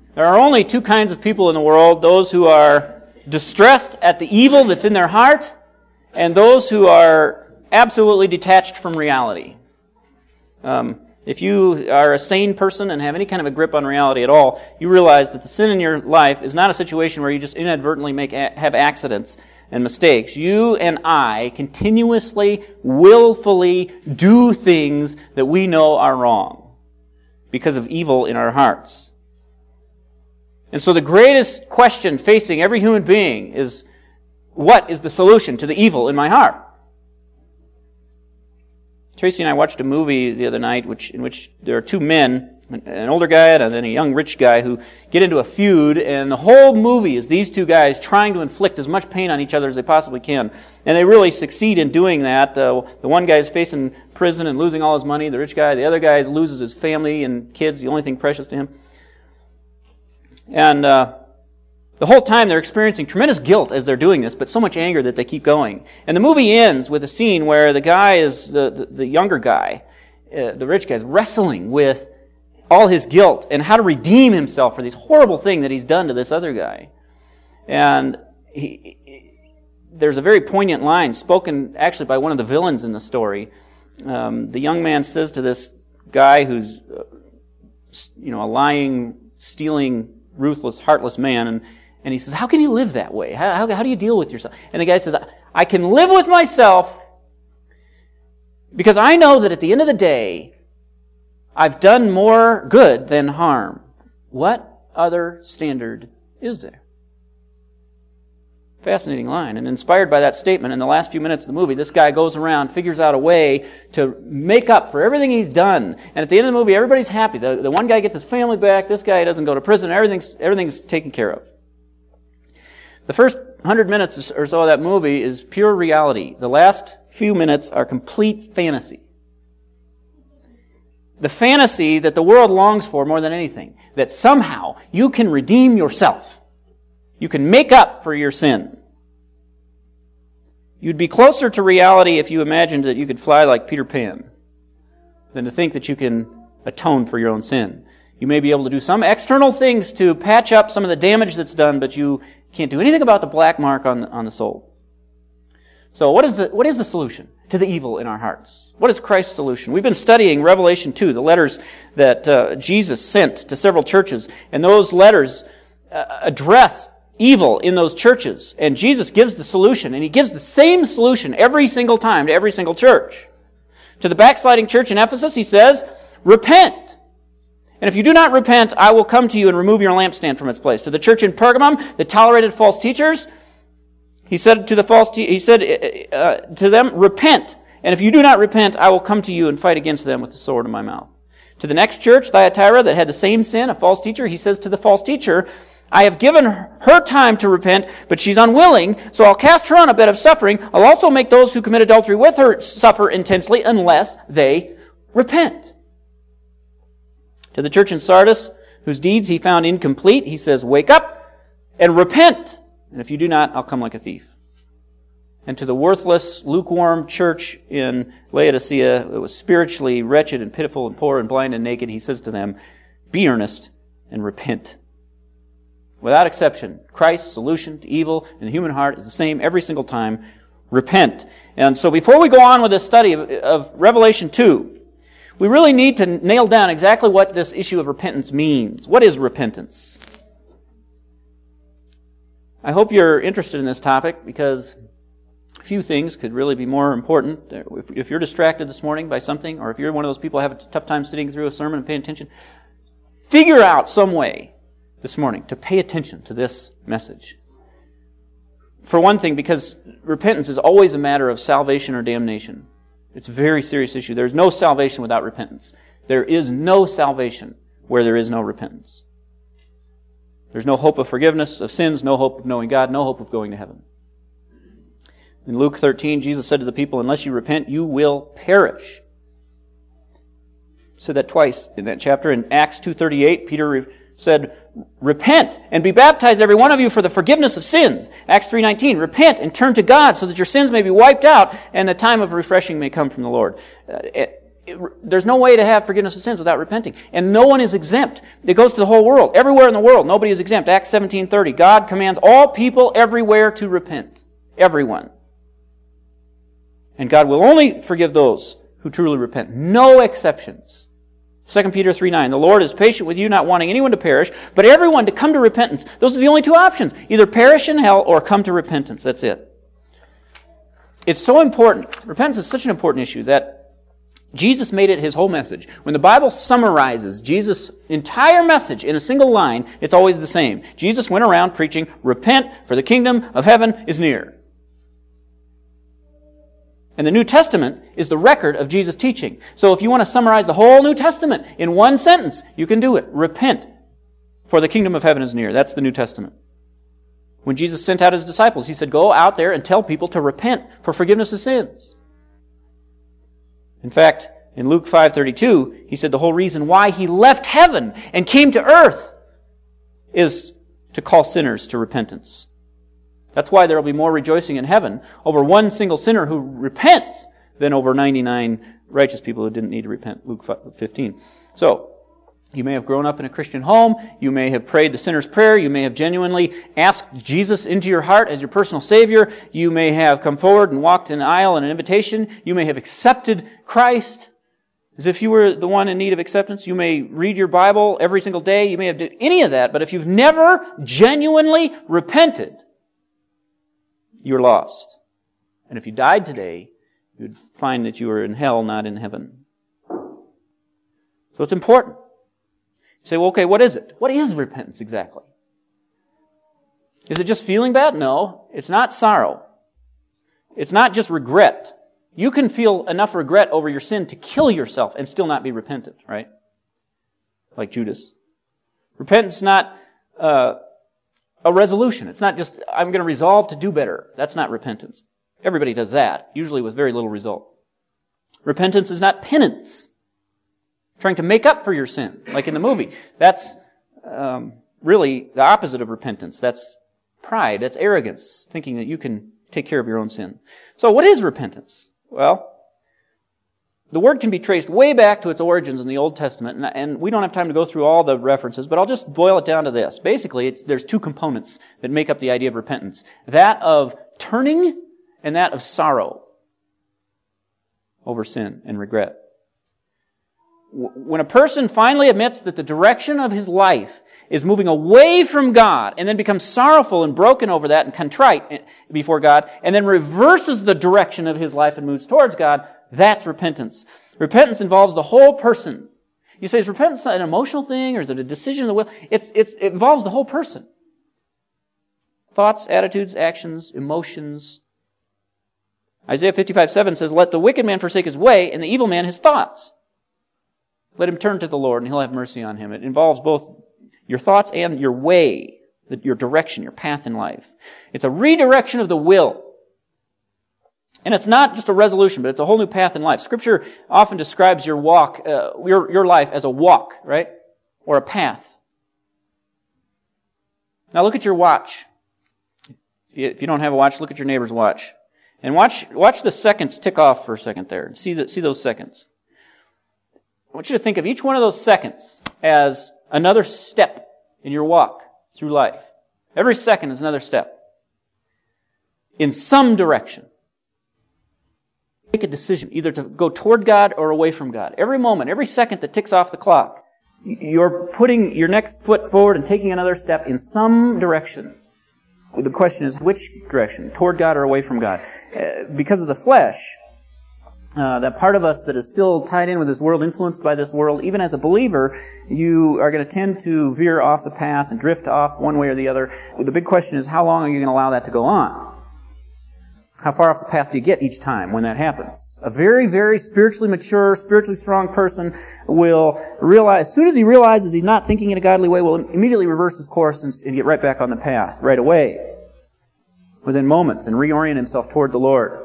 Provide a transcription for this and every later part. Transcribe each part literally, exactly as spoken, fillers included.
There are only two kinds of people in the world, those who are distressed at the evil that's in their heart, and those who are absolutely detached from reality. Um, if you are a sane person and have any kind of a grip on reality at all, you realize that the sin in your life is not a situation where you just inadvertently make have accidents and mistakes. You and I continuously, willfully do things that we know are wrong because of evil in our hearts. And so the greatest question facing every human being is, what is the solution to the evil in my heart? Tracy and I watched a movie the other night which, in which there are two men, an older guy and then a young rich guy, who get into a feud, and the whole movie is these two guys trying to inflict as much pain on each other as they possibly can. And they really succeed in doing that. Uh, the one guy is facing prison and losing all his money, the rich guy. The other guy loses his family and kids, the only thing precious to him. And uh, the whole time they're experiencing tremendous guilt as they're doing this, but so much anger that they keep going. And the movie ends with a scene where the guy is, the, the, the younger guy, uh, the rich guy, is wrestling with all his guilt and how to redeem himself for this horrible thing that he's done to this other guy. And he, he, there's a very poignant line spoken actually by one of the villains in the story. Um, the young man says to this guy who's, uh, you know, a lying, stealing, ruthless, heartless man, and, and he says, how can you live that way? How, how, how do you deal with yourself? And the guy says, I can live with myself because I know that at the end of the day, I've done more good than harm. What other standard is there? Fascinating line. And inspired by that statement, in the last few minutes of the movie, this guy goes around, figures out a way to make up for everything he's done. And at the end of the movie, everybody's happy. The, the one guy gets his family back, this guy doesn't go to prison, everything's, everything's taken care of. The first hundred minutes or so of that movie is pure reality. The last few minutes are complete fantasy. The fantasy that the world longs for more than anything. That somehow you can redeem yourself. You can make up for your sin. You'd be closer to reality if you imagined that you could fly like Peter Pan than to think that you can atone for your own sin. You may be able to do some external things to patch up some of the damage that's done, but you can't do anything about the black mark on the, on the soul. So what is the what is the solution to the evil in our hearts? What is Christ's solution? We've been studying Revelation two, the letters that uh, Jesus sent to several churches, and those letters uh, address evil in those churches. And Jesus gives the solution, and He gives the same solution every single time to every single church. To the backsliding church in Ephesus, He says, repent. And if you do not repent, I will come to you and remove your lampstand from its place. To the church in Pergamum that tolerated false teachers, He said to the false te- He said uh, to them, repent. And if you do not repent, I will come to you and fight against them with the sword in my mouth. To the next church, Thyatira, that had the same sin, a false teacher, He says to the false teacher, I have given her time to repent, but she's unwilling, so I'll cast her on a bed of suffering. I'll also make those who commit adultery with her suffer intensely unless they repent. To the church in Sardis, whose deeds He found incomplete, He says, wake up and repent. And if you do not, I'll come like a thief. And to the worthless, lukewarm church in Laodicea, that was spiritually wretched and pitiful and poor and blind and naked, He says to them, be earnest and repent. Without exception, Christ's solution to evil in the human heart is the same every single time. Repent. And so before we go on with this study of, of Revelation two, we really need to nail down exactly what this issue of repentance means. What is repentance? I hope you're interested in this topic because few things could really be more important. If, if you're distracted this morning by something, or if you're one of those people who have a tough time sitting through a sermon and paying attention, figure out some way this morning to pay attention to this message. For one thing, because repentance is always a matter of salvation or damnation. It's a very serious issue. There's no salvation without repentance. There is no salvation where there is no repentance. There's no hope of forgiveness of sins, no hope of knowing God, no hope of going to heaven. In Luke thirteen, Jesus said to the people, unless you repent, you will perish. He said that twice in that chapter. In Acts two thirty-eight, Peter said, repent and be baptized, every one of you, for the forgiveness of sins. Acts three nineteen, repent and turn to God so that your sins may be wiped out and the time of refreshing may come from the Lord. Uh, there's no way to have forgiveness of sins without repenting. And no one is exempt. It goes to the whole world. Everywhere in the world, nobody is exempt. Acts seventeen thirty. God commands all people everywhere to repent. Everyone. And God will only forgive those who truly repent. No exceptions. Second Peter three nine. The Lord is patient with you, not wanting anyone to perish, but everyone to come to repentance. Those are the only two options. Either perish in hell or come to repentance. That's it. It's so important. Repentance is such an important issue that Jesus made it his whole message. When the Bible summarizes Jesus' entire message in a single line, it's always the same. Jesus went around preaching, repent, for the kingdom of heaven is near. And the New Testament is the record of Jesus' teaching. So if you want to summarize the whole New Testament in one sentence, you can do it. Repent, for the kingdom of heaven is near. That's the New Testament. When Jesus sent out his disciples, he said, go out there and tell people to repent for forgiveness of sins. In fact, in Luke five thirty-two, he said the whole reason why he left heaven and came to earth is to call sinners to repentance. That's why there will be more rejoicing in heaven over one single sinner who repents than over ninety-nine righteous people who didn't need to repent. Luke fifteen. So, you may have grown up in a Christian home. You may have prayed the sinner's prayer. You may have genuinely asked Jesus into your heart as your personal Savior. You may have come forward and walked an aisle in an invitation. You may have accepted Christ as if you were the one in need of acceptance. You may read your Bible every single day. You may have done any of that. But if you've never genuinely repented, you're lost. And if you died today, you'd find that you were in hell, not in heaven. So it's important. You say, well, okay, what is it? What is repentance exactly? Is it just feeling bad? No, it's not sorrow. It's not just regret. You can feel enough regret over your sin to kill yourself and still not be repentant, right? Like Judas. Repentance is not uh, a resolution. It's not just, I'm going to resolve to do better. That's not repentance. Everybody does that, usually with very little result. Repentance is not penance. Trying to make up for your sin, like in the movie. That's um, really the opposite of repentance. That's pride. That's arrogance, thinking that you can take care of your own sin. So what is repentance? Well, the word can be traced way back to its origins in the Old Testament, and, and we don't have time to go through all the references, but I'll just boil it down to this. Basically, it's, there's two components that make up the idea of repentance. That of turning and that of sorrow over sin and regret. When a person finally admits that the direction of his life is moving away from God and then becomes sorrowful and broken over that and contrite before God and then reverses the direction of his life and moves towards God, that's repentance. Repentance involves the whole person. You say, is repentance an emotional thing or is it a decision of the will? It's, it's, it involves the whole person. Thoughts, attitudes, actions, emotions. Isaiah fifty-five seven says, let the wicked man forsake his way and the evil man his thoughts. Let him turn to the Lord and he'll have mercy on him. It involves both your thoughts and your way, your direction, your path in life. It's a redirection of the will. And it's not just a resolution, but it's a whole new path in life. Scripture often describes your walk, uh, your, your life as a walk, right? Or a path. Now look at your watch. If you, if you don't have a watch, look at your neighbor's watch. And watch, watch the seconds tick off for a second there. See the, see those seconds. I want you to think of each one of those seconds as another step in your walk through life. Every second is another step. In some direction. Make a decision, either to go toward God or away from God. Every moment, every second that ticks off the clock, you're putting your next foot forward and taking another step in some direction. The question is, which direction? Toward God or away from God? Uh, because of the flesh, Uh, that part of us that is still tied in with this world, influenced by this world, even as a believer, you are going to tend to veer off the path and drift off one way or the other. The big question is, how long are you going to allow that to go on? How far off the path do you get each time when that happens? A very, very spiritually mature, spiritually strong person will realize, as soon as he realizes he's not thinking in a godly way, will immediately reverse his course and, and get right back on the path right away, within moments, and reorient himself toward the Lord.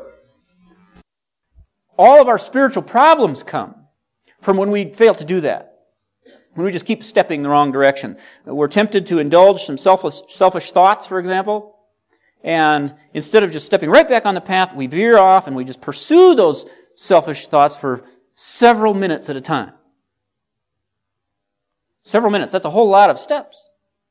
All of our spiritual problems come from when we fail to do that. When we just keep stepping the wrong direction. We're tempted to indulge some selfish, selfish thoughts, for example. And instead of just stepping right back on the path, we veer off and we just pursue those selfish thoughts for several minutes at a time. Several minutes. That's a whole lot of steps.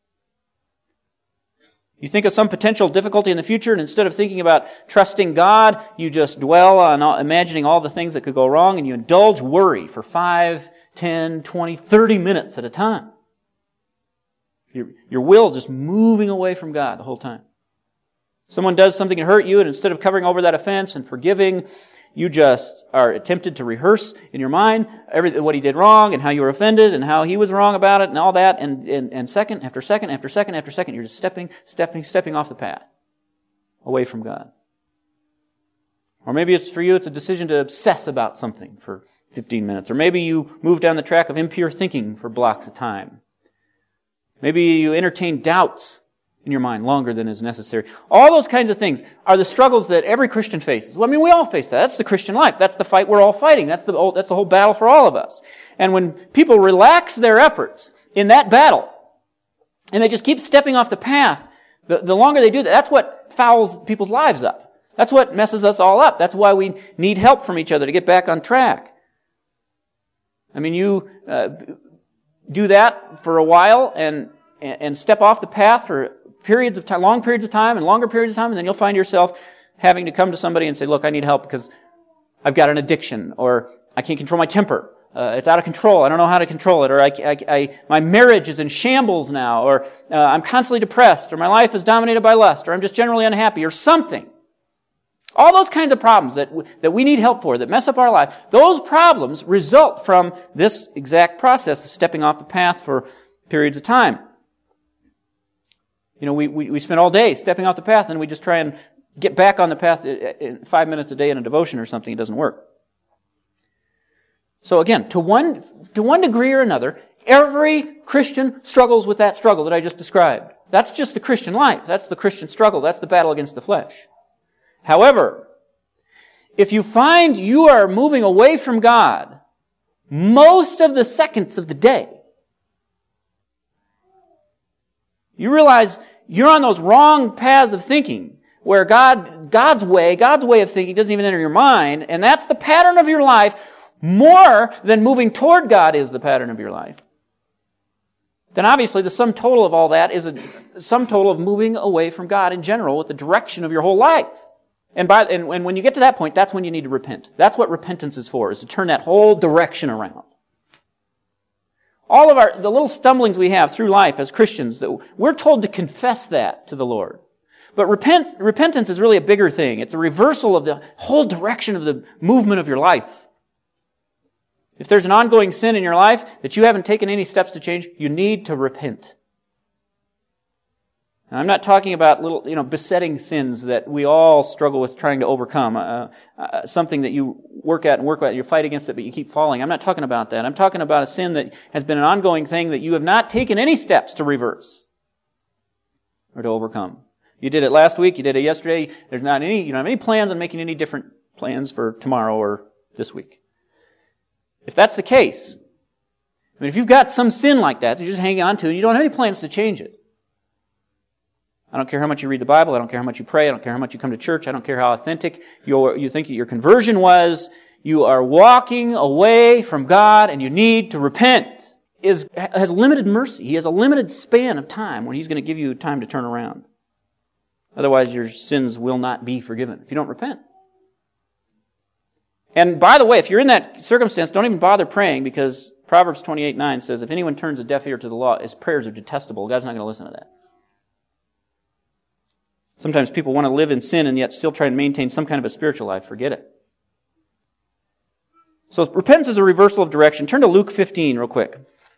You think of some potential difficulty in the future, and instead of thinking about trusting God, you just dwell on all, imagining all the things that could go wrong, and you indulge worry for five, ten, twenty, thirty minutes at a time. Your, your will just moving away from God the whole time. Someone does something to hurt you, and instead of covering over that offense and forgiving, you just are tempted to rehearse in your mind every, what he did wrong and how you were offended and how he was wrong about it and all that. And, and, and second after second after second after second, you're just stepping, stepping, stepping off the path away from God. Or maybe it's for you, it's a decision to obsess about something for fifteen minutes. Or maybe you move down the track of impure thinking for blocks of time. Maybe you entertain doubts in your mind longer than is necessary. All those kinds of things are the struggles that every Christian faces. Well, I mean, we all face that. That's the Christian life. That's the fight we're all fighting. That's the that's the whole battle for all of us. And when people relax their efforts in that battle, and they just keep stepping off the path, the, the longer they do that, that's what fouls people's lives up. That's what messes us all up. That's why we need help from each other to get back on track. I mean, you uh, do that for a while and and step off the path for periods of time, long periods of time and longer periods of time, and then you'll find yourself having to come to somebody and say, look, I need help because I've got an addiction, or I can't control my temper. Uh, it's out of control. I don't know how to control it. Or I, I, I, my marriage is in shambles now. Or uh, I'm constantly depressed. Or my life is dominated by lust. Or I'm just generally unhappy. Or something. All those kinds of problems that, w- that we need help for, that mess up our life, those problems result from this exact process of stepping off the path for periods of time. You know, we, we, we spend all day stepping off the path, and we just try and get back on the path in five minutes a day in a devotion or something. It doesn't work. So again, to one, to one degree or another, every Christian struggles with that struggle that I just described. That's just the Christian life. That's the Christian struggle. That's the battle against the flesh. However, if you find you are moving away from God most of the seconds of the day, you realize you're on those wrong paths of thinking where God, God's way, God's way of thinking doesn't even enter your mind, and that's the pattern of your life more than moving toward God is the pattern of your life. Then obviously the sum total of all that is a sum total of moving away from God in general with the direction of your whole life. And by and, and when you get to that point, that's when you need to repent. That's what repentance is for, is to turn that whole direction around. All of our, the little stumblings we have through life as Christians, that we're told to confess that to the Lord. But repent, repentance is really a bigger thing. It's a reversal of the whole direction of the movement of your life. If there's an ongoing sin in your life that you haven't taken any steps to change, you need to repent. Now, I'm not talking about little, you know, besetting sins that we all struggle with trying to overcome. Uh, uh, something that you work at and work at, you fight against it, but you keep falling. I'm not talking about that. I'm talking about a sin that has been an ongoing thing that you have not taken any steps to reverse or to overcome. You did it last week. You did it yesterday. There's not any, you don't have any plans on making any different plans for tomorrow or this week. If that's the case, I mean, if you've got some sin like that that you're just hanging on to and you don't have any plans to change it, I don't care how much you read the Bible. I don't care how much you pray. I don't care how much you come to church. I don't care how authentic your, you think your conversion was. You are walking away from God and you need to repent. Is, has limited mercy. He has a limited span of time when He's going to give you time to turn around. Otherwise, your sins will not be forgiven if you don't repent. And by the way, if you're in that circumstance, don't even bother praying, because Proverbs twenty-eight nine says, if anyone turns a deaf ear to the law, his prayers are detestable. God's not going to listen to that. Sometimes people want to live in sin and yet still try and maintain some kind of a spiritual life. Forget it. So repentance is a reversal of direction. Turn to Luke fifteen real quick.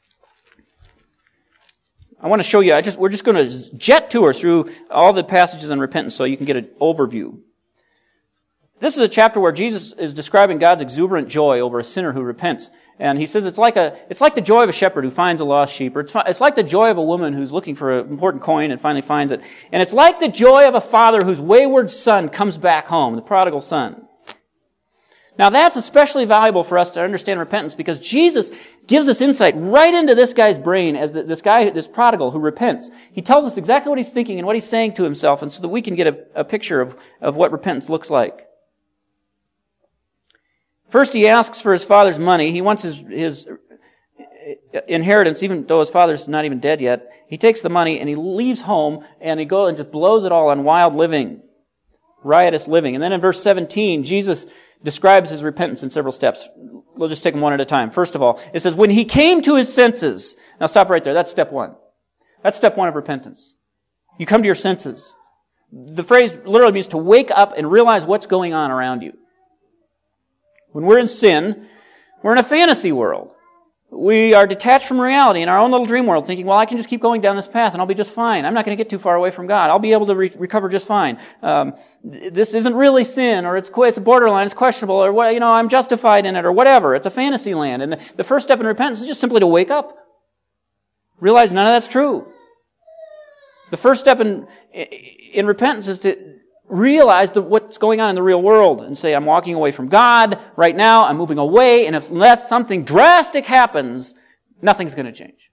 I want to show you, I just, we're just going to jet tour through all the passages on repentance so you can get an overview. This is a chapter where Jesus is describing God's exuberant joy over a sinner who repents. And He says it's like a, it's like the joy of a shepherd who finds a lost sheep. Or it's, it's like the joy of a woman who's looking for an important coin and finally finds it. And it's like the joy of a father whose wayward son comes back home, the prodigal son. Now that's especially valuable for us to understand repentance, because Jesus gives us insight right into this guy's brain as the, this guy, this prodigal who repents. He tells us exactly what he's thinking and what he's saying to himself, and so that we can get a, a picture of, of what repentance looks like. First he asks for his father's money. He wants his, his inheritance, even though his father's not even dead yet. He takes the money and he leaves home and he goes and just blows it all on wild living, riotous living. And then in verse seventeen, Jesus describes his repentance in several steps. We'll just take them one at a time. First of all, it says, when he came to his senses. Now stop right there. That's step one. That's step one of repentance. You come to your senses. The phrase literally means to wake up and realize what's going on around you. When we're in sin, we're in a fantasy world. We are detached from reality in our own little dream world, thinking, well, I can just keep going down this path and I'll be just fine. I'm not going to get too far away from God. I'll be able to re- recover just fine. Um, this isn't really sin, or it's, it's a borderline, it's questionable, or what, you know, I'm justified in it, or whatever. It's a fantasy land. And the, the first step in repentance is just simply to wake up. Realize none of that's true. The first step in, in repentance is to realize the, what's going on in the real world and say, I'm walking away from God right now, I'm moving away, and if, unless something drastic happens, nothing's going to change.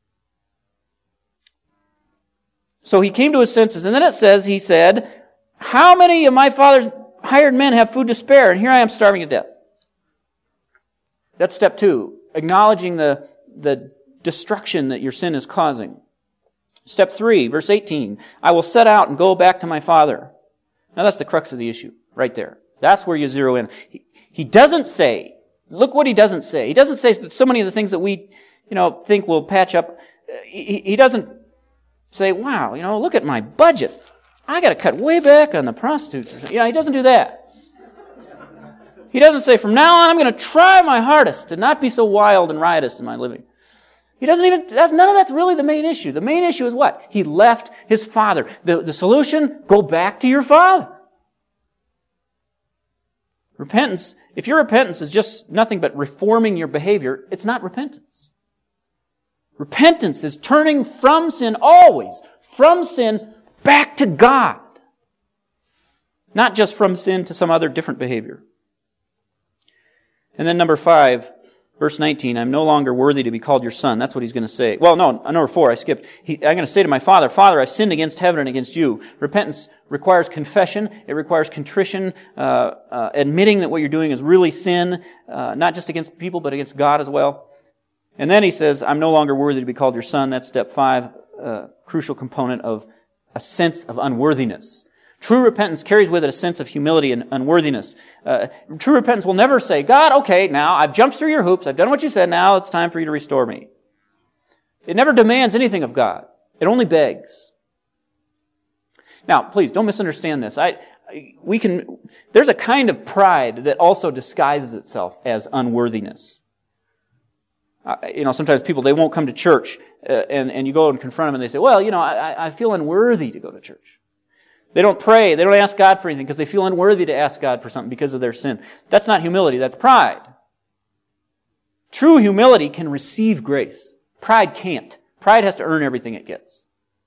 So he came to his senses, and then it says, he said, how many of my father's hired men have food to spare, and here I am starving to death? That's step two, acknowledging the, the destruction that your sin is causing. Step three, verse eighteen, I will set out and go back to my father. Now that's the crux of the issue, right there. That's where you zero in. He, he doesn't say, look what he doesn't say. He doesn't say that so many of the things that we, you know, think will patch up. He, he doesn't say, wow, you know, look at my budget. I got to cut way back on the prostitutes. Or something. You know, he doesn't do that. He doesn't say, from now on, I'm going to try my hardest to not be so wild and riotous in my living. He doesn't even, that's, none of that's really the main issue. The main issue is what? He left his father. The, the solution, go back to your father. Repentance, if your repentance is just nothing but reforming your behavior, it's not repentance. Repentance is turning from sin always, from sin back to God. Not just from sin to some other different behavior. And then number five, verse nineteen, I'm no longer worthy to be called your son. That's what he's going to say. Well, no, number four, I skipped. He, I'm going to say to my father, Father, I've sinned against heaven and against you. Repentance requires confession. It requires contrition, uh, uh, admitting that what you're doing is really sin, uh, not just against people, but against God as well. And then he says, I'm no longer worthy to be called your son. That's step five, uh, crucial component of a sense of unworthiness. True repentance carries with it a sense of humility and unworthiness. Uh, true repentance will never say, God, okay, now I've jumped through your hoops, I've done what you said, now it's time for you to restore me. It never demands anything of God. It only begs. Now, please, don't misunderstand this. I, I we can, there's a kind of pride that also disguises itself as unworthiness. Uh, you know, sometimes people, they won't come to church, uh, and, and you go and confront them and they say, well, you know, I, I feel unworthy to go to church. They don't pray. They don't ask God for anything because they feel unworthy to ask God for something because of their sin. That's not humility. That's pride. True humility can receive grace. Pride can't. Pride has to earn everything it gets.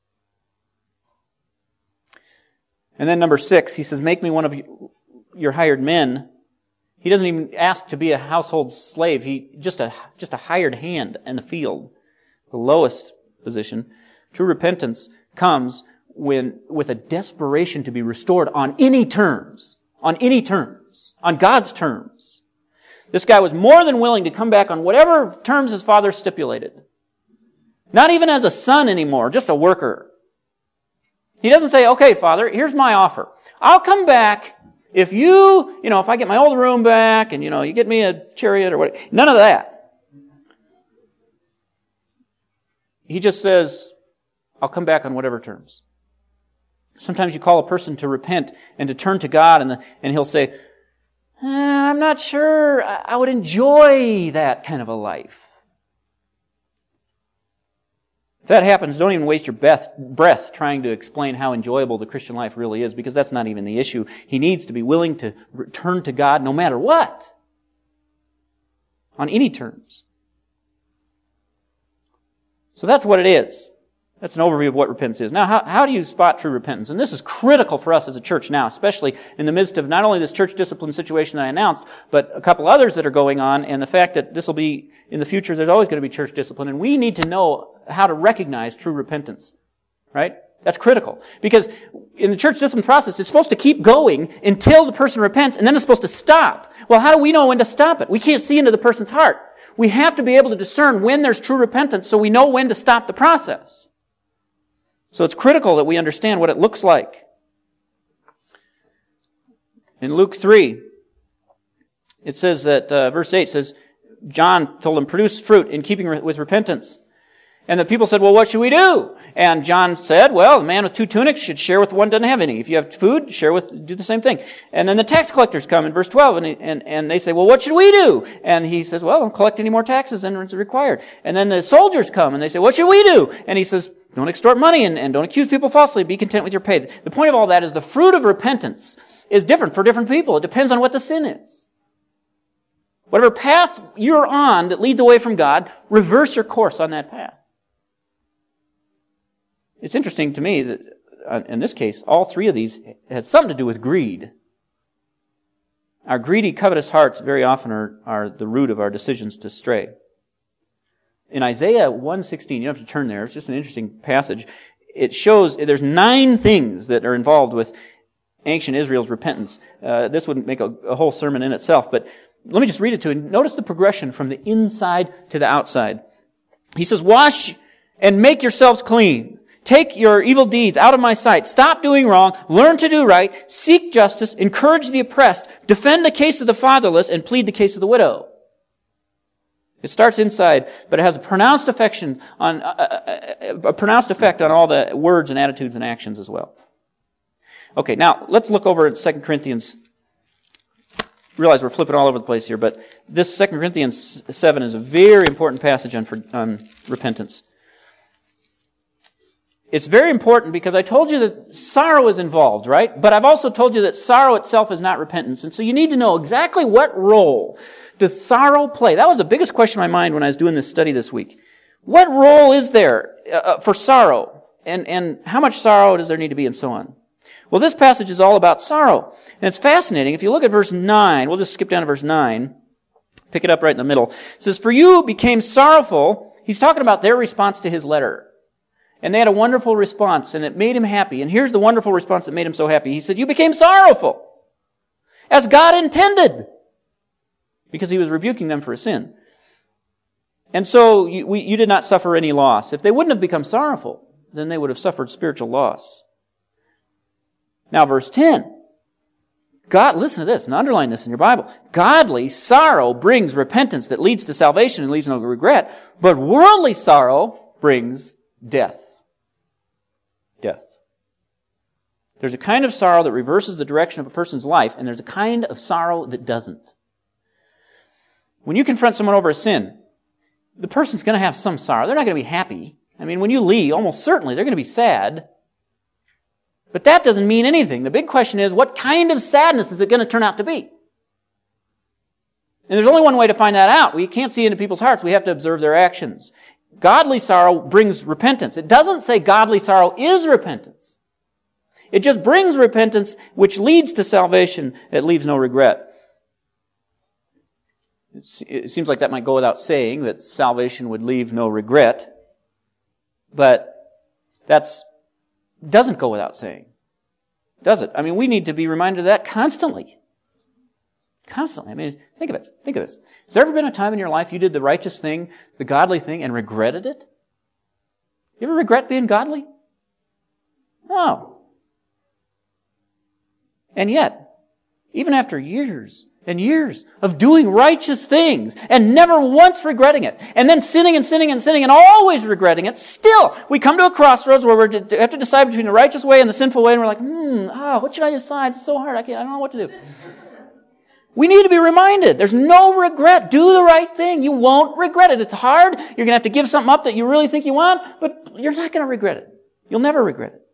And then number six, he says, make me one of your hired men. He doesn't even ask to be a household slave. He just a just a hired hand in the field, the lowest position. True repentance comes when with a desperation to be restored on any terms, on any terms, on God's terms. This guy was more than willing to come back on whatever terms his father stipulated. Not even as a son anymore, just a worker. He doesn't say, okay, Father, here's my offer. I'll come back if you, you know, if I get my old room back and, you know, you get me a chariot or what. None of that. He just says, I'll come back on whatever terms. Sometimes you call a person to repent and to turn to God, and, the, and he'll say, eh, I'm not sure I, I would enjoy that kind of a life. If that happens, don't even waste your breath, breath trying to explain how enjoyable the Christian life really is, because that's not even the issue. He needs to be willing to return to God no matter what, on any terms. So that's what it is. That's an overview of what repentance is. Now, how, how do you spot true repentance? And this is critical for us as a church now, especially in the midst of not only this church discipline situation that I announced, but a couple others that are going on, and the fact that this will be, in the future, there's always going to be church discipline, and we need to know how to recognize true repentance. Right? That's critical. Because in the church discipline process, it's supposed to keep going until the person repents, and then it's supposed to stop. Well, how do we know when to stop it? We can't see into the person's heart. We have to be able to discern when there's true repentance so we know when to stop the process. So it's critical that we understand what it looks like. In Luke three, it says that, uh, verse eight says, John told him, produce fruit in keeping re- with repentance. And the people said, well, what should we do? And John said, well, the man with two tunics should share with the one who doesn't have any. If you have food, share with, do the same thing. And then the tax collectors come in verse twelve, and, and, and they say, well, what should we do? And he says, well, don't collect any more taxes than is required. And then the soldiers come, and they say, what should we do? And he says, don't extort money, and, and don't accuse people falsely. Be content with your pay. The point of all that is the fruit of repentance is different for different people. It depends on what the sin is. Whatever path you're on that leads away from God, reverse your course on that path. It's interesting to me that, uh, in this case, all three of these had something to do with greed. Our greedy, covetous hearts very often are, are the root of our decisions to stray. In Isaiah one sixteen, you don't have to turn there, it's just an interesting passage. It shows there's nine things that are involved with ancient Israel's repentance. Uh, this wouldn't make a, a whole sermon in itself, but let me just read it to you. Notice the progression from the inside to the outside. He says, wash and make yourselves clean. Take your evil deeds out of my sight. Stop doing wrong. Learn to do right. Seek justice. Encourage the oppressed. Defend the case of the fatherless and plead the case of the widow. It starts inside, but it has a pronounced affection on uh, a pronounced effect on all the words and attitudes and actions as well. Okay, now let's look over at Second Corinthians. Realize we're flipping all over the place here, but this Second Corinthians seven is a very important passage on, on repentance. It's very important because I told you that sorrow is involved, right? But I've also told you that sorrow itself is not repentance. And so you need to know exactly what role does sorrow play. That was the biggest question in my mind when I was doing this study this week. What role is there uh, for sorrow? And, and how much sorrow does there need to be and so on? Well, this passage is all about sorrow. And it's fascinating. If you look at verse nine, we'll just skip down to verse nine, pick it up right in the middle. It says, for you became sorrowful. He's talking about their response to his letter. And they had a wonderful response, and it made him happy. And here's the wonderful response that made him so happy. He said, you became sorrowful, as God intended, because he was rebuking them for a sin. And so you, we, you did not suffer any loss. If they wouldn't have become sorrowful, then they would have suffered spiritual loss. Now, verse ten. God, listen to this, and underline this in your Bible. Godly sorrow brings repentance that leads to salvation and leaves no regret, but worldly sorrow brings death. Death. There's a kind of sorrow that reverses the direction of a person's life, and there's a kind of sorrow that doesn't. When you confront someone over a sin, the person's going to have some sorrow. They're not going to be happy. I mean, when you leave, almost certainly they're going to be sad. But that doesn't mean anything. The big question is, what kind of sadness is it going to turn out to be? And there's only one way to find that out. We can't see into people's hearts. We have to observe their actions. Godly sorrow brings repentance. It doesn't say godly sorrow is repentance. It just brings repentance, which leads to salvation. It leaves no regret. It seems like that might go without saying, that salvation would leave no regret. But that's doesn't go without saying. Does it? I mean, we need to be reminded of that constantly. Constantly. I mean, think of it. Think of this. Has there ever been a time in your life you did the righteous thing, the godly thing, and regretted it? You ever regret being godly? No. And yet, even after years and years of doing righteous things and never once regretting it, and then sinning and sinning and sinning and always regretting it, still, we come to a crossroads where we have to decide between the righteous way and the sinful way, and we're like, hmm, ah, what should I decide? It's so hard. I can't, I don't know what to do. We need to be reminded. There's no regret. Do the right thing. You won't regret it. It's hard. You're going to have to give something up that you really think you want, but you're not going to regret it. You'll never regret it.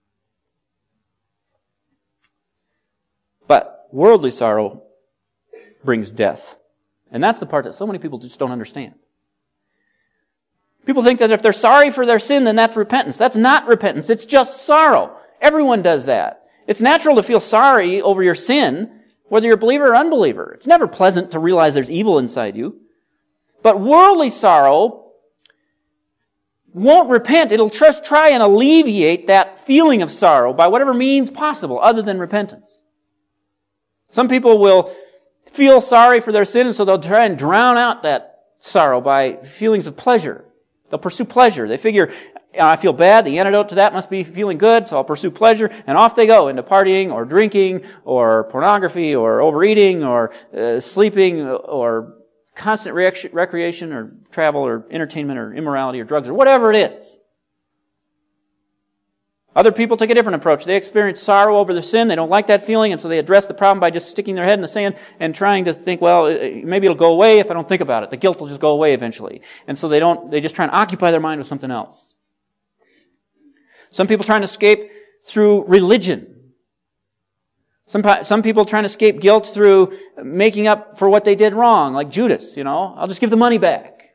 But worldly sorrow brings death. And that's the part that so many people just don't understand. People think that if they're sorry for their sin, then that's repentance. That's not repentance. It's just sorrow. Everyone does that. It's natural to feel sorry over your sin, whether you're a believer or unbeliever. It's never pleasant to realize there's evil inside you. But worldly sorrow won't repent, it'll just try and alleviate that feeling of sorrow by whatever means possible other than repentance. Some people will feel sorry for their sin, and so they'll try and drown out that sorrow by feelings of pleasure. They'll pursue pleasure. They figure, I feel bad, the antidote to that must be feeling good, so I'll pursue pleasure, and off they go into partying or drinking or pornography or overeating or uh, sleeping or constant rec- recreation or travel or entertainment or immorality or drugs or whatever it is. Other people take a different approach. They experience sorrow over their sin. They don't like that feeling, and so they address the problem by just sticking their head in the sand and trying to think, well, maybe it'll go away if I don't think about it. The guilt will just go away eventually. And so they don't, they just try and occupy their mind with something else. Some people trying to escape through religion. Some, some people trying to escape guilt through making up for what they did wrong, like Judas, you know. I'll just give the money back.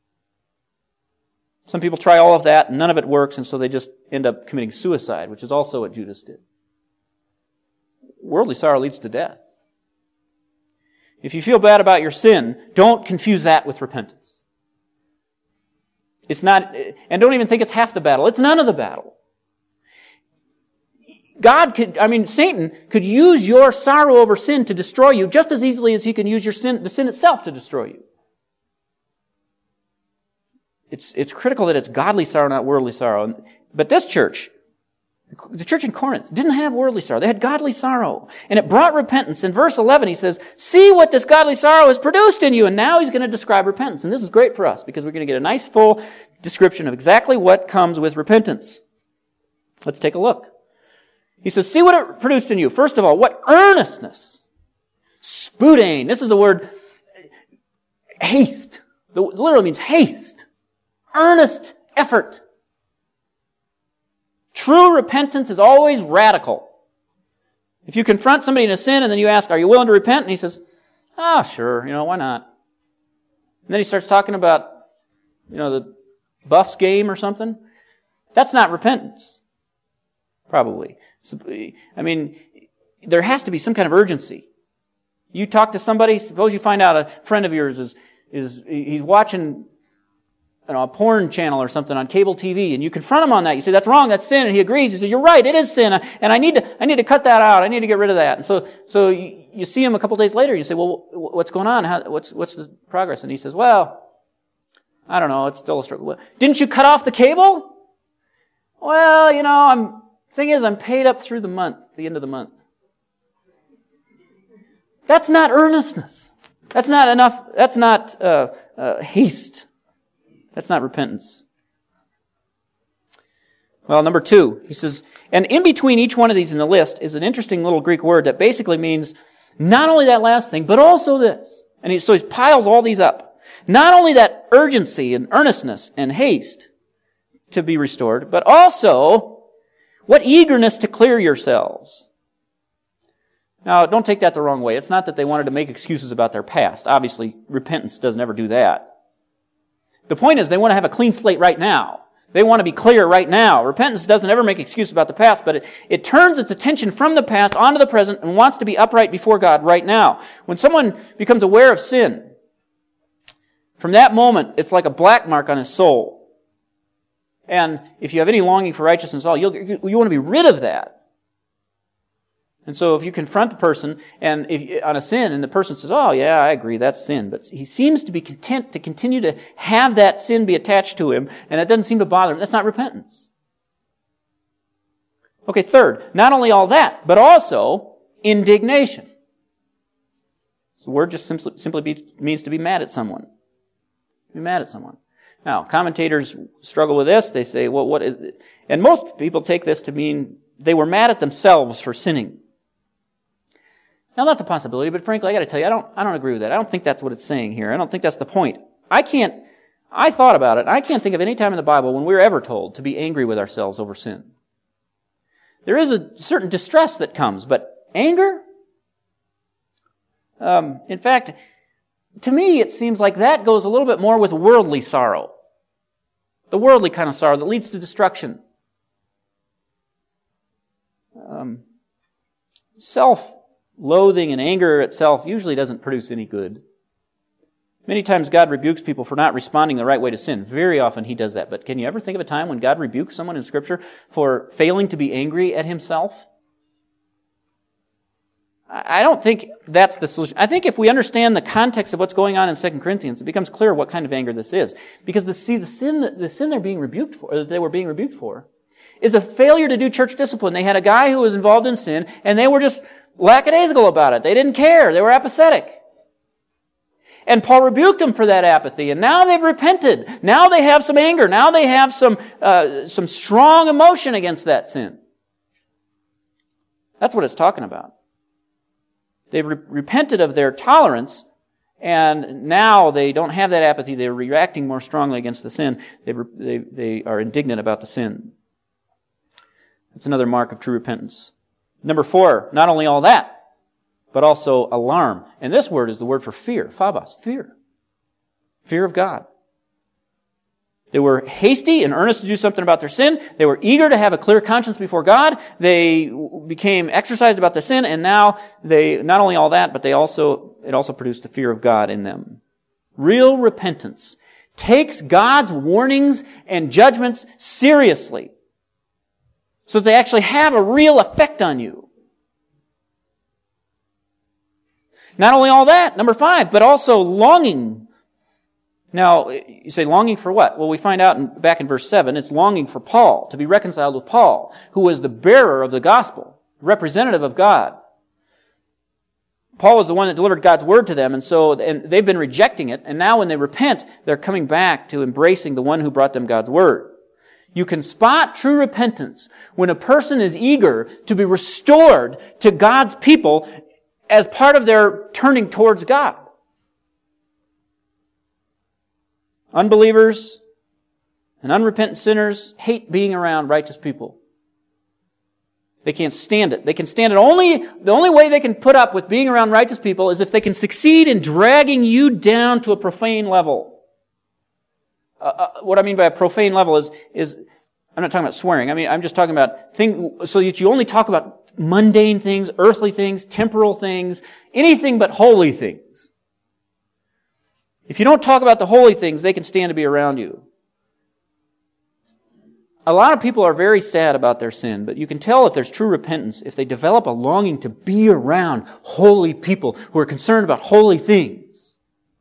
Some people try all of that, and none of it works, and so they just end up committing suicide, which is also what Judas did. Worldly sorrow leads to death. If you feel bad about your sin, don't confuse that with repentance. It's not, and don't even think it's half the battle. It's none of the battle. God could, I mean, Satan could use your sorrow over sin to destroy you just as easily as he can use your sin, the sin itself to destroy you. It's, it's critical that it's godly sorrow, not worldly sorrow. But this church, the church in Corinth, didn't have worldly sorrow. They had godly sorrow. And it brought repentance. In verse eleven, he says, see what this godly sorrow has produced in you. And now he's going to describe repentance. And this is great for us because we're going to get a nice full description of exactly what comes with repentance. Let's take a look. He says, see what it produced in you. First of all, what earnestness. Spoudain. This is the word haste. It literally means haste. Earnest effort. True repentance is always radical. If you confront somebody in a sin and then you ask, are you willing to repent? And he says, ah, oh, sure, you know, why not? And then he starts talking about, you know, the Buffs game or something. That's not repentance. Probably. I mean, there has to be some kind of urgency. You talk to somebody, suppose you find out a friend of yours is, is, he's watching, you know, a porn channel or something on cable T V, and you confront him on that. You say, that's wrong, that's sin, and he agrees. He says, you're right, it is sin, and I need to, I need to cut that out, I need to get rid of that. And so, so you, you see him a couple days later, and you say, well, what's going on? How, what's, what's the progress? And he says, well, I don't know, it's still a struggle. Didn't you cut off the cable? Well, you know, I'm, thing is, I'm paid up through the month, the end of the month. That's not earnestness. That's not enough, that's not uh, uh, haste. That's not repentance. Well, number two, he says, and in between each one of these in the list is an interesting little Greek word that basically means not only that last thing, but also this. And he, so he piles all these up. Not only that urgency and earnestness and haste to be restored, but also what eagerness to clear yourselves. Now, don't take that the wrong way. It's not that they wanted to make excuses about their past. Obviously, repentance doesn't ever do that. The point is they want to have a clean slate right now. They want to be clear right now. Repentance doesn't ever make excuses about the past, but it, it turns its attention from the past onto the present and wants to be upright before God right now. When someone becomes aware of sin, from that moment, it's like a black mark on his soul. And if you have any longing for righteousness at all, you'll, you want to be rid of that. And so if you confront the person and if, on a sin and the person says, oh yeah, I agree, that's sin. But he seems to be content to continue to have that sin be attached to him, and that doesn't seem to bother him. That's not repentance. Okay, third, not only all that, but also indignation. So the word just simply, simply be, means to be mad at someone. Be mad at someone. Now, commentators struggle with this. They say, well, what is it? And most people take this to mean they were mad at themselves for sinning. Now, that's a possibility, but frankly, I got to tell you, I don't, I don't agree with that. I don't think that's what it's saying here. I don't think that's the point. I can't, I thought about it. I can't think of any time in the Bible when we were ever told to be angry with ourselves over sin. There is a certain distress that comes, but anger? Um, in fact, to me, it seems like that goes a little bit more with worldly sorrow. The worldly kind of sorrow that leads to destruction. Um, self-loathing and anger itself usually doesn't produce any good. Many times God rebukes people for not responding the right way to sin. Very often He does that. But can you ever think of a time when God rebukes someone in Scripture for failing to be angry at Himself? I don't think that's the solution. I think if we understand the context of what's going on in Second Corinthians, it becomes clear what kind of anger this is. Because the, see, the sin, the sin they're being rebuked for, or that they were being rebuked for, is a failure to do church discipline. They had a guy who was involved in sin, and they were just lackadaisical about it. They didn't care. They were apathetic. And Paul rebuked them for that apathy, and now they've repented. Now they have some anger. Now they have some uh, some strong emotion against that sin. That's what it's talking about. They've re- repented of their tolerance, and now they don't have that apathy. They're reacting more strongly against the sin. They've re- they they are indignant about the sin. That's another mark of true repentance. Number four, not only all that, but also alarm. And this word is the word for fear. Phobos, fear. Fear of God. They were hasty and earnest to do something about their sin. They were eager to have a clear conscience before God. They became exercised about the sin, and now they, not only all that, but they also, it also produced the fear of God in them. Real repentance takes God's warnings and judgments seriously, so that they actually have a real effect on you. Not only all that, number five, but also longing. Now, you say longing for what? Well, we find out in, back in verse seven, it's longing for Paul, to be reconciled with Paul, who was the bearer of the gospel, representative of God. Paul was the one that delivered God's word to them, and so and they've been rejecting it, and now when they repent, they're coming back to embracing the one who brought them God's word. You can spot true repentance when a person is eager to be restored to God's people as part of their turning towards God. Unbelievers and unrepentant sinners hate being around righteous people. They can't stand it. They can stand it only, the only way they can put up with being around righteous people is if they can succeed in dragging you down to a profane level. Uh, uh, what I mean by a profane level is, is, I'm not talking about swearing. I mean, I'm just talking about thing, so that you only talk about mundane things, earthly things, temporal things, anything but holy things. If you don't talk about the holy things, they can stand to be around you. A lot of people are very sad about their sin, but you can tell if there's true repentance if they develop a longing to be around holy people who are concerned about holy things.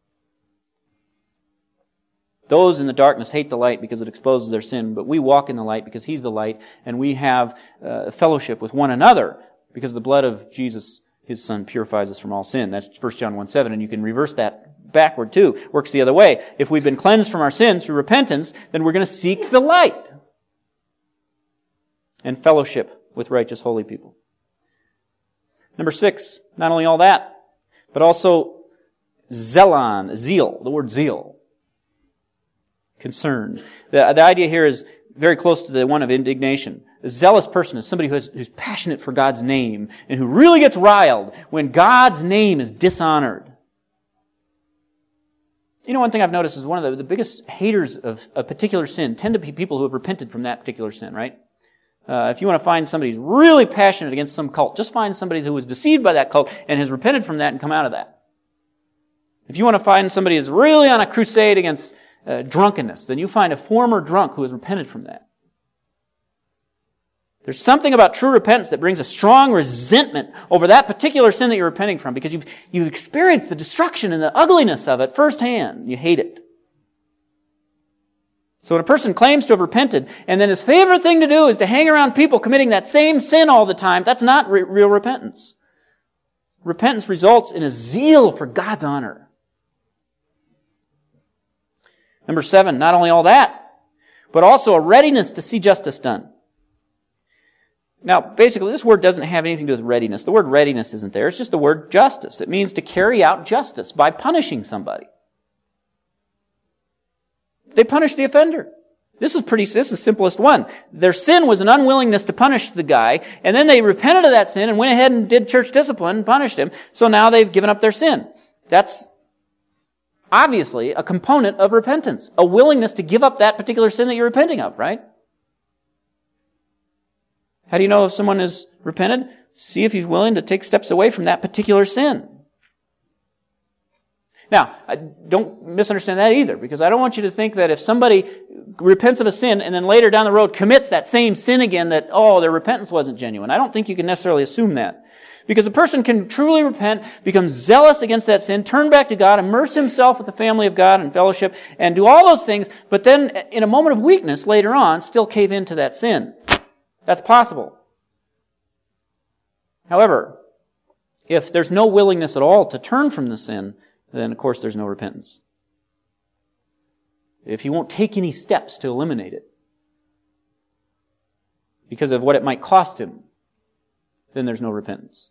Those in the darkness hate the light because it exposes their sin, but we walk in the light because He's the light, and we have uh, fellowship with one another because the blood of Jesus, His Son, purifies us from all sin. That's First John one seven, and you can reverse that backward too. Works the other way. If we've been cleansed from our sins through repentance, then we're going to seek the light and fellowship with righteous, holy people. Number six, not only all that, but also zelon, zeal, the word zeal. Concern. The, the idea here is very close to the one of indignation. A zealous person is somebody who is, who's passionate for God's name and who really gets riled when God's name is dishonored. You know, one thing I've noticed is one of the, the biggest haters of a particular sin tend to be people who have repented from that particular sin, right? Uh, if you want to find somebody who's really passionate against some cult, just find somebody who was deceived by that cult and has repented from that and come out of that. If you want to find somebody who's really on a crusade against uh, drunkenness, then you find a former drunk who has repented from that. There's something about true repentance that brings a strong resentment over that particular sin that you're repenting from because you've, you've experienced the destruction and the ugliness of it firsthand. You hate it. So when a person claims to have repented and then his favorite thing to do is to hang around people committing that same sin all the time, that's not re- real repentance. Repentance results in a zeal for God's honor. Number seven, not only all that, but also a readiness to see justice done. Now, basically, this word doesn't have anything to do with readiness. The word readiness isn't there. It's just the word justice. It means to carry out justice by punishing somebody. They punished the offender. This is pretty, this is the simplest one. Their sin was an unwillingness to punish the guy, and then they repented of that sin and went ahead and did church discipline and punished him. So now they've given up their sin. That's obviously a component of repentance. A willingness to give up that particular sin that you're repenting of, right? How do you know if someone is repented? See if he's willing to take steps away from that particular sin. Now, don't misunderstand that either, because I don't want you to think that if somebody repents of a sin and then later down the road commits that same sin again, that, oh, their repentance wasn't genuine. I don't think you can necessarily assume that. Because a person can truly repent, become zealous against that sin, turn back to God, immerse himself with the family of God and fellowship, and do all those things, but then in a moment of weakness later on, still cave into that sin. That's possible. However, if there's no willingness at all to turn from the sin, then of course there's no repentance. If he won't take any steps to eliminate it because of what it might cost him, then there's no repentance.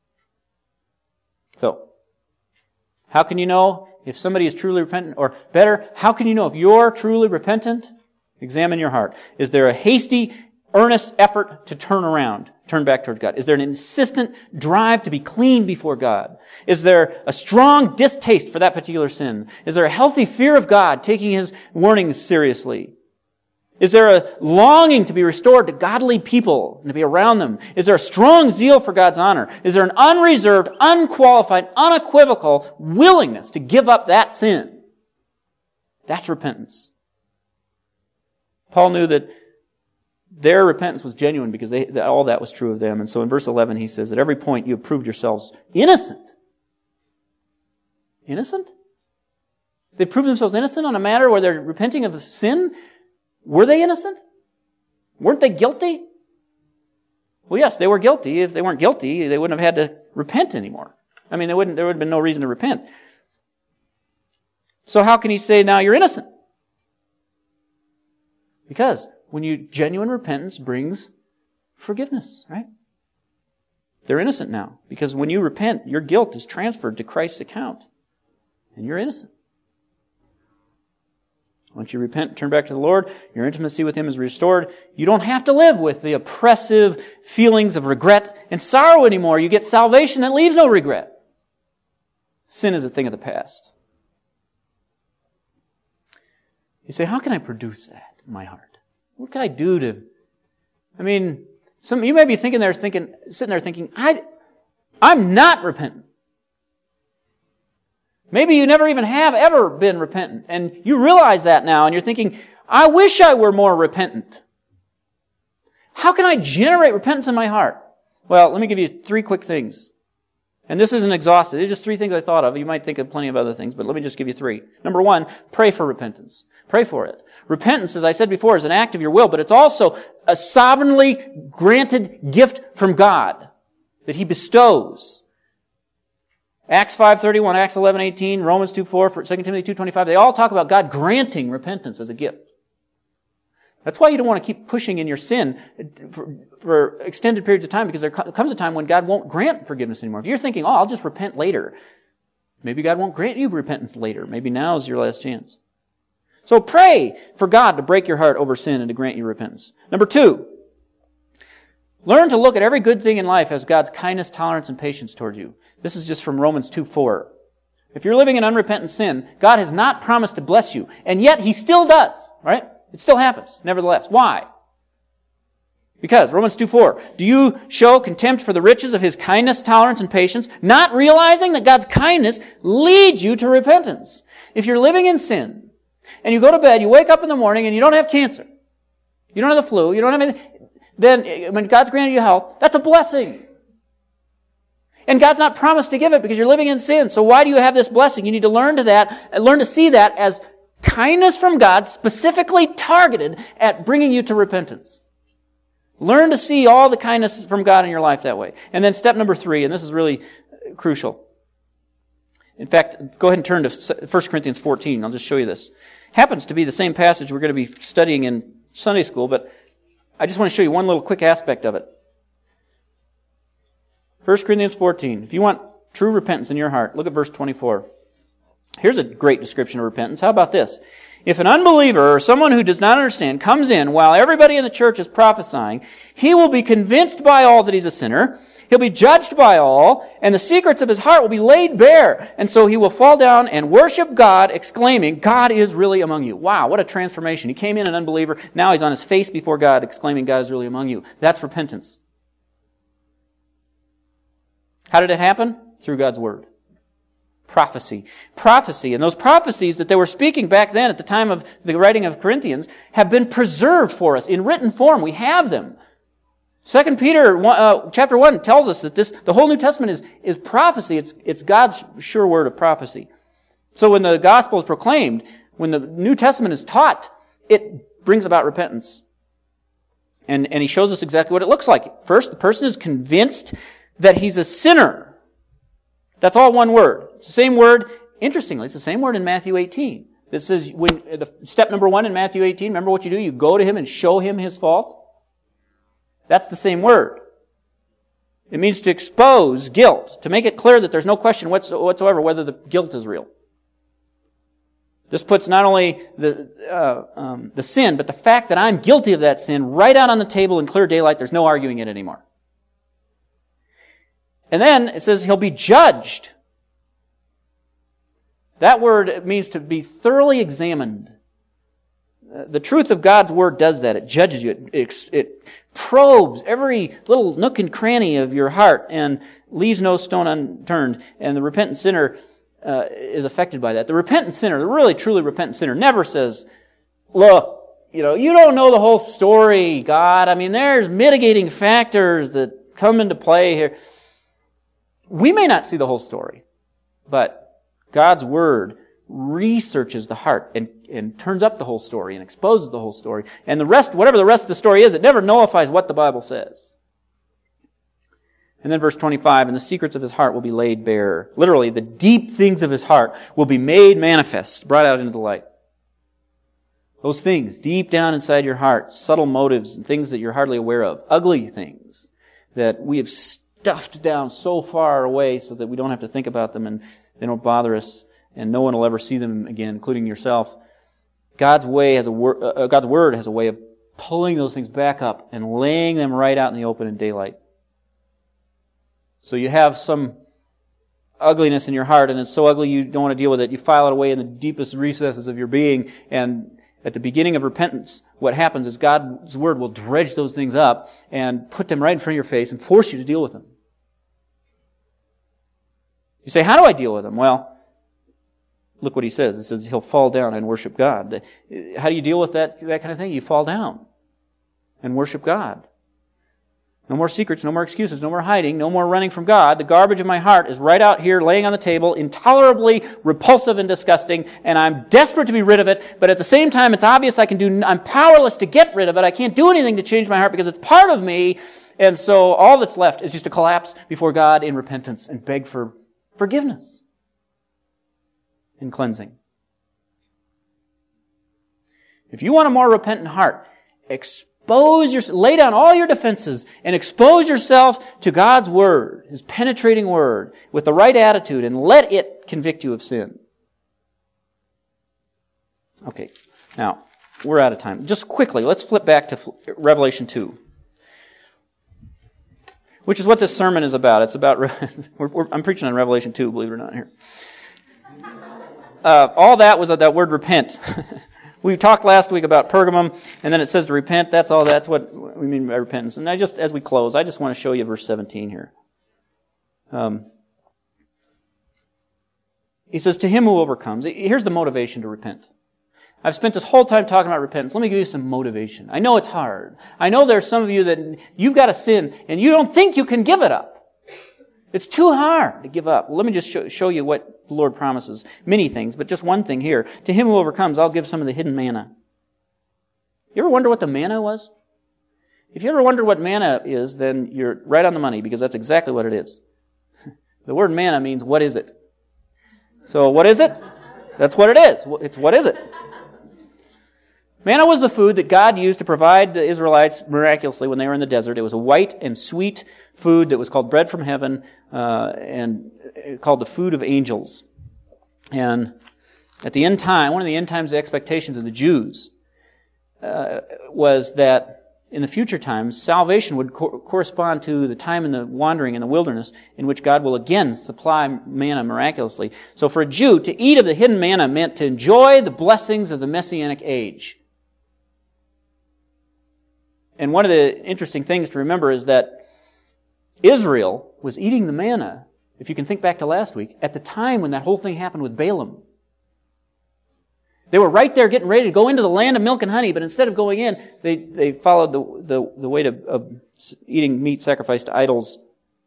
So, how can you know if somebody is truly repentant? Or better, how can you know if you're truly repentant? Examine your heart. Is there a hasty, earnest effort to turn around, turn back towards God? Is there an insistent drive to be clean before God? Is there a strong distaste for that particular sin? Is there a healthy fear of God, taking His warnings seriously? Is there a longing to be restored to godly people and to be around them? Is there a strong zeal for God's honor? Is there an unreserved, unqualified, unequivocal willingness to give up that sin? That's repentance. Paul knew that their repentance was genuine because they, that all that was true of them. And so in verse eleven he says, at every point you have proved yourselves innocent. Innocent? They proved themselves innocent on a matter where they're repenting of sin? Were they innocent? Weren't they guilty? Well, yes, they were guilty. If they weren't guilty, they wouldn't have had to repent anymore. I mean, there wouldn't, there would have been no reason to repent. So how can he say, now you're innocent? Because when you genuine repentance brings forgiveness, right? They're innocent now. Because when you repent, your guilt is transferred to Christ's account. And you're innocent. Once you repent, turn back to the Lord, your intimacy with Him is restored. You don't have to live with the oppressive feelings of regret and sorrow anymore. You get salvation that leaves no regret. Sin is a thing of the past. You say, how can I produce that in my heart? What can I do to... I mean, some you may be thinking there, thinking, sitting there thinking, I, I'm not repentant. Maybe you never even have ever been repentant, and you realize that now, and you're thinking, I wish I were more repentant. How can I generate repentance in my heart? Well, let me give you three quick things. And this isn't exhaustive. These are just three things I thought of. You might think of plenty of other things, but let me just give you three. Number one, pray for repentance. Pray for it. Repentance, as I said before, is an act of your will, but it's also a sovereignly granted gift from God that He bestows. Acts five thirty-one, Acts eleven eighteen, Romans two four, Second Timothy two twenty-five, they all talk about God granting repentance as a gift. That's why you don't want to keep pushing in your sin for, for extended periods of time, because there comes a time when God won't grant forgiveness anymore. If you're thinking, oh, I'll just repent later, maybe God won't grant you repentance later. Maybe now's your last chance. So pray for God to break your heart over sin and to grant you repentance. Number two, learn to look at every good thing in life as God's kindness, tolerance, and patience towards you. This is just from Romans two four. If you're living in unrepentant sin, God has not promised to bless you, and yet He still does, right? It still happens, nevertheless. Why? Because, Romans two four, do you show contempt for the riches of His kindness, tolerance, and patience, not realizing that God's kindness leads you to repentance? If you're living in sin, and you go to bed, you wake up in the morning, and you don't have cancer, you don't have the flu, you don't have anything, then when God's granted you health, that's a blessing. And God's not promised to give it because you're living in sin. So why do you have this blessing? You need to learn to that, learn to see that as kindness from God, specifically targeted at bringing you to repentance. Learn to see all the kindness from God in your life that way. And then step number three, and this is really crucial. In fact, go ahead and turn to First Corinthians fourteen. I'll just show you this. Happens to be the same passage we're going to be studying in Sunday school, but I just want to show you one little quick aspect of it. First Corinthians fourteen. If you want true repentance in your heart, look at verse twenty-four. Here's a great description of repentance. How about this? If an unbeliever or someone who does not understand comes in while everybody in the church is prophesying, he will be convinced by all that he's a sinner. He'll be judged by all, and the secrets of his heart will be laid bare. And so he will fall down and worship God, exclaiming, God is really among you. Wow, what a transformation. He came in an unbeliever. Now he's on his face before God, exclaiming, God is really among you. That's repentance. How did it happen? Through God's Word. Prophecy. Prophecy. And those prophecies that they were speaking back then at the time of the writing of Corinthians have been preserved for us in written form. We have them. Second Peter uh, chapter one tells us that this the whole New Testament is, is prophecy. It's, it's God's sure word of prophecy. So when the gospel is proclaimed, when the New Testament is taught, it brings about repentance. And, and he shows us exactly what it looks like. First, the person is convinced that he's a sinner. That's all one word. It's the same word. Interestingly, it's the same word in Matthew eighteen. That says, when the step number one in Matthew eighteen, remember what you do? You go to him and show him his fault. That's the same word. It means to expose guilt, to make it clear that there's no question whatsoever whether the guilt is real. This puts not only the uh, um, the sin, but the fact that I'm guilty of that sin right out on the table in clear daylight. There's no arguing it anymore. And then it says he'll be judged. That word means to be thoroughly examined. The truth of God's Word does that. It judges you. It, it, it probes every little nook and cranny of your heart and leaves no stone unturned. And the repentant sinner uh, is affected by that. The repentant sinner, the really truly repentant sinner, never says, look, you know, you don't know the whole story, God. I mean, there's mitigating factors that come into play here. We may not see the whole story, but God's Word researches the heart and, and turns up the whole story and exposes the whole story. And the rest, whatever the rest of the story is, it never nullifies what the Bible says. And then verse twenty-five, and the secrets of his heart will be laid bare. Literally, the deep things of his heart will be made manifest, brought out into the light. Those things deep down inside your heart, subtle motives and things that you're hardly aware of, ugly things that we have stuffed down so far away so that we don't have to think about them and they don't bother us. And no one will ever see them again, including yourself. God's way has a wor- uh, God's Word has a way of pulling those things back up and laying them right out in the open in daylight. So you have some ugliness in your heart, and it's so ugly you don't want to deal with it. You file it away in the deepest recesses of your being, and at the beginning of repentance, what happens is God's Word will dredge those things up and put them right in front of your face and force you to deal with them. You say, how do I deal with them? Well, look what he says. It says he'll fall down and worship God. How do you deal with that, that kind of thing? You fall down and worship God. No more secrets, no more excuses, no more hiding, no more running from God. The garbage of my heart is right out here laying on the table, intolerably repulsive and disgusting, and I'm desperate to be rid of it, but at the same time it's obvious I can do, I'm powerless to get rid of it. I can't do anything to change my heart because it's part of me, and so all that's left is just to collapse before God in repentance and beg for forgiveness and cleansing. If you want a more repentant heart, expose your, lay down all your defenses and expose yourself to God's Word, His penetrating Word, with the right attitude, and let it convict you of sin. Okay, now, we're out of time. Just quickly, let's flip back to Revelation two. Which is what this sermon is about. It's about, we're, we're, I'm preaching on Revelation two, believe it or not, here. Uh, all that was that word repent. We talked last week about Pergamum, and then it says to repent. That's all. That's what we mean by repentance. And I just, as we close, I just want to show you verse seventeen here. Um, he says, to him who overcomes. Here's the motivation to repent. I've spent this whole time talking about repentance. Let me give you some motivation. I know it's hard. I know there's some of you that you've got a sin, and you don't think you can give it up. It's too hard to give up. Well, let me just show, show you what the Lord promises. Many things, but just one thing here. To him who overcomes, I'll give some of the hidden manna. You ever wonder what the manna was? If you ever wonder what manna is, then you're right on the money, because that's exactly what it is. The word manna means, what is it? So what is it? That's what it is. It's what is it? Manna was the food that God used to provide the Israelites miraculously when they were in the desert. It was a white and sweet food that was called bread from heaven, uh, and called the food of angels. And at the end time, one of the end times expectations of the Jews uh, was that in the future times, salvation would co- correspond to the time in the wandering in the wilderness in which God will again supply manna miraculously. So for a Jew, to eat of the hidden manna meant to enjoy the blessings of the Messianic age. And one of the interesting things to remember is that Israel was eating the manna If you can think back to last week, at the time when that whole thing happened with Balaam, they were right there getting ready to go into the land of milk and honey, but instead of going in, they, they followed the, the, the way to, of eating meat sacrificed to idols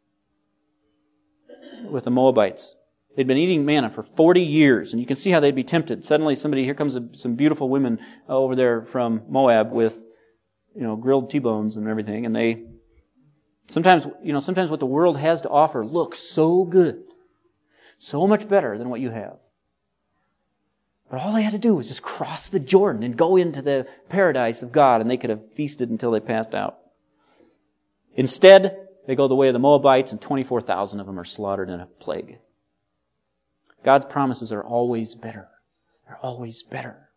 with the Moabites. They'd been eating manna for forty years, and you can see how they'd be tempted. Suddenly somebody, here comes a, some beautiful women over there from Moab with, you know, grilled T-bones and everything, and they, sometimes, you know, sometimes what the world has to offer looks so good, so much better than what you have. But all they had to do was just cross the Jordan and go into the paradise of God, and they could have feasted until they passed out. Instead, they go the way of the Moabites, and twenty-four thousand of them are slaughtered in a plague. God's promises are always better. They're always better.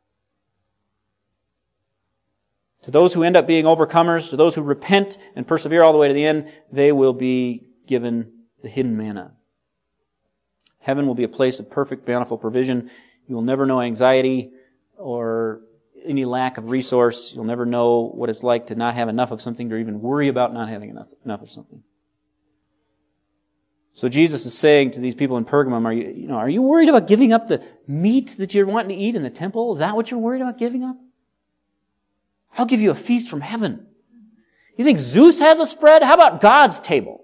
To those who end up being overcomers, to those who repent and persevere all the way to the end, they will be given the hidden manna. Heaven will be a place of perfect, bountiful provision. You will never know anxiety or any lack of resource. You'll never know what it's like to not have enough of something, or even worry about not having enough, enough of something. So Jesus is saying to these people in Pergamum, are you, you know, are you worried about giving up the meat that you're wanting to eat in the temple? Is that what you're worried about giving up? I'll give you a feast from heaven. You think Zeus has a spread? How about God's table?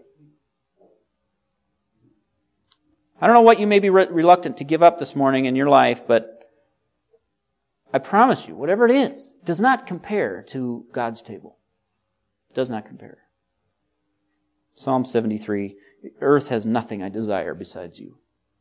I don't know what you may be re- reluctant to give up this morning in your life, but I promise you, whatever it is, does not compare to God's table. It does not compare. Psalm seventy-three, earth has nothing I desire besides you.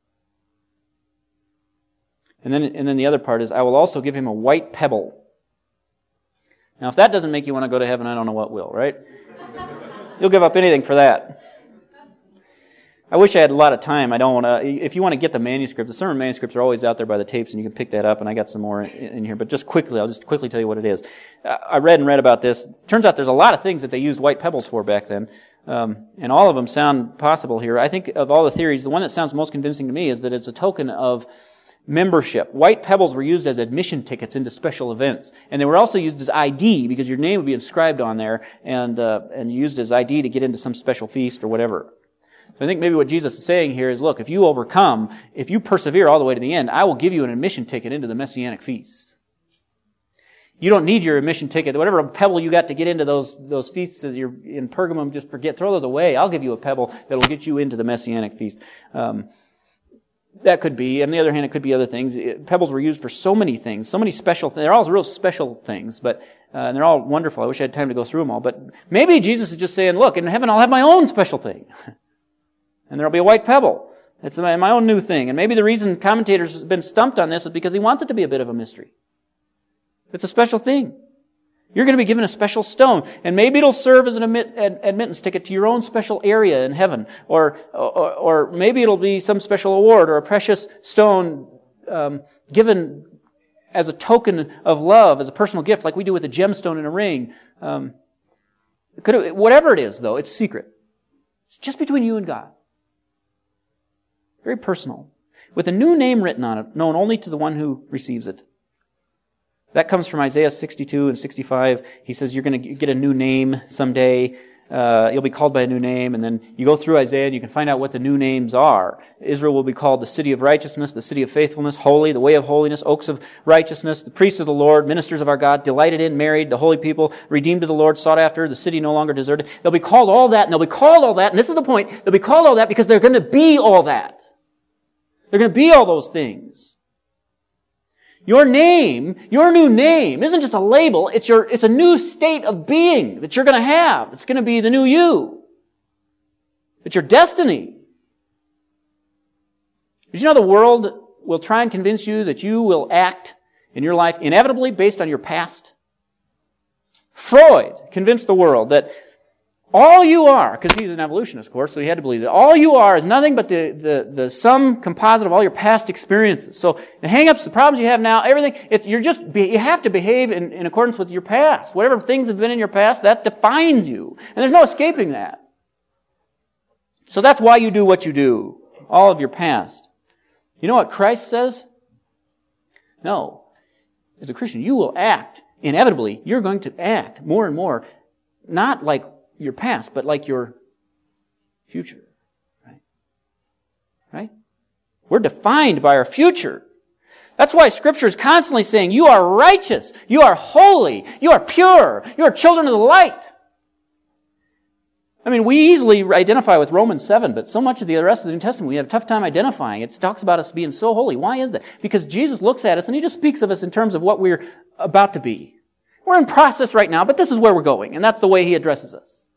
And then, and then the other part is, I will also give him a white pebble. Now, if that doesn't make you want to go to heaven, I don't know what will, right? You'll give up anything for that. I wish I had a lot of time. I don't want to. If you want to get the manuscript, the sermon manuscripts are always out there by the tapes, and you can pick that up. And I got some more in, in here. But just quickly, I'll just quickly tell you what it is. I read and read about this. Turns out there's a lot of things that they used white pebbles for back then, um, and all of them sound possible here. I think of all the theories, the one that sounds most convincing to me is that it's a token of membership. White pebbles were used as admission tickets into special events, and they were also used as I D because your name would be inscribed on there, and uh, and used as I D to get into some special feast or whatever. So I think maybe what Jesus is saying here is, look, if you overcome, if you persevere all the way to the end, I will give you an admission ticket into the Messianic feast. You don't need your admission ticket. Whatever pebble you got to get into those those feasts that you're in Pergamum, just forget, throw those away. I'll give you a pebble that will get you into the Messianic feast. Um, that could be. On the other hand, it could be other things. It, pebbles were used for so many things, so many special things. They're all real special things, but uh, and they're all wonderful. I wish I had time to go through them all. But maybe Jesus is just saying, look, in heaven I'll have my own special thing. And there'll be a white pebble. It's my, my own new thing. And maybe the reason commentators have been stumped on this is because he wants it to be a bit of a mystery. It's a special thing. You're going to be given a special stone. And maybe it'll serve as an admit, ad, admittance ticket to your own special area in heaven. Or, or, or maybe it'll be some special award or a precious stone um, given as a token of love, as a personal gift, like we do with a gemstone in a ring. Um, could it, whatever it is, though, it's secret. It's just between you and God. Very personal. With a new name written on it, known only to the one who receives it. That comes from Isaiah sixty-two and sixty-five. He says you're going to get a new name someday. Uh, you'll be called by a new name. And then you go through Isaiah and you can find out what the new names are. Israel will be called the city of righteousness, the city of faithfulness, holy, the way of holiness, oaks of righteousness, the priests of the Lord, ministers of our God, delighted in, married, the holy people, redeemed to the Lord, sought after, the city no longer deserted. They'll be called all that, and they'll be called all that, and this is the point, they'll be called all that because they're going to be all that. They're going to be all those things. Your name, your new name, isn't just a label. It's your, it's a new state of being that you're going to have. It's going to be the new you. It's your destiny. Did you know the world will try and convince you that you will act in your life inevitably based on your past? Freud convinced the world that all you are, because he's an evolutionist, of course, so he had to believe that all you are is nothing but the, the, the sum composite of all your past experiences. So the hang-ups, the problems you have now, everything, it, you're just, you have to behave in, in accordance with your past. Whatever things have been in your past, that defines you. And there's no escaping that. So that's why you do what you do. All of your past. You know what Christ says? No. As a Christian, you will act. Inevitably, you're going to act more and more, not like your past, but like your future. Right? Right? We're defined by our future. That's why Scripture is constantly saying, you are righteous, you are holy, you are pure, you are children of the light. I mean, we easily identify with Romans seven, but so much of the rest of the New Testament we have a tough time identifying. It talks about us being so holy. Why is that? Because Jesus looks at us and He just speaks of us in terms of what we're about to be. We're in process right now, but this is where we're going, and that's the way He addresses us.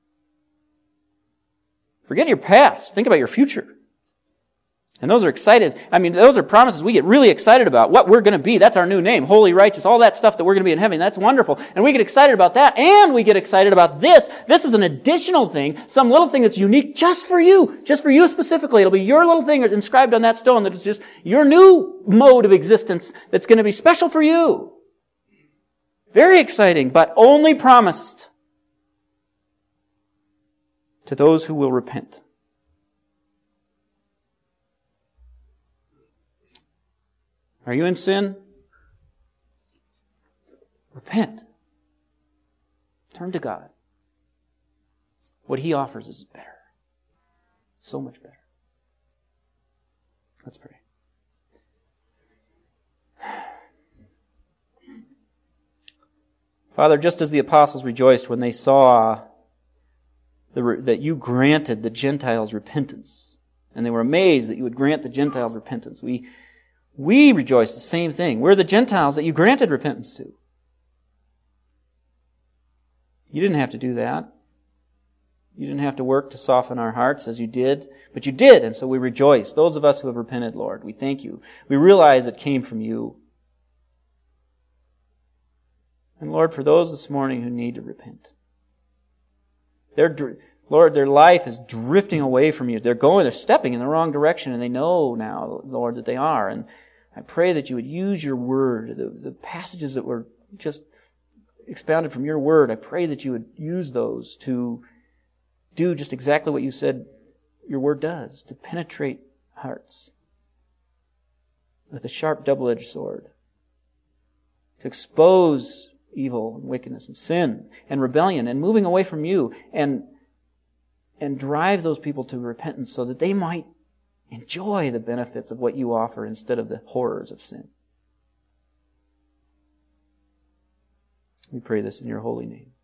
Forget your past. Think about your future. And those are excited. I mean, those are promises we get really excited about. What we're going to be. That's our new name. Holy, righteous, all that stuff that we're going to be in heaven. That's wonderful. And we get excited about that. And we get excited about this. This is an additional thing. Some little thing that's unique just for you. Just for you specifically. It'll be your little thing inscribed on that stone that is just your new mode of existence that's going to be special for you. Very exciting, but only promised to those who will repent. Are you in sin? Repent. Turn to God. What He offers is better. So much better. Let's pray. Father, just as the apostles rejoiced when they saw the, that you granted the Gentiles repentance, and they were amazed that you would grant the Gentiles repentance, we We rejoice the same thing. We're the Gentiles that you granted repentance to. You didn't have to do that. You didn't have to work to soften our hearts as you did, but you did, and so we rejoice. Those of us who have repented, Lord, we thank you. We realize it came from you. And Lord, for those this morning who need to repent, they're, Lord, their life is drifting away from you. They're going, they're stepping in the wrong direction, and they know now, Lord, that they are. And I pray that you would use your word, the, the passages that were just expounded from your word. I pray that you would use those to do just exactly what you said your word does, to penetrate hearts with a sharp double-edged sword, to expose evil and wickedness and sin and rebellion and moving away from you, and and drive those people to repentance so that they might enjoy the benefits of what you offer instead of the horrors of sin. We pray this in your holy name.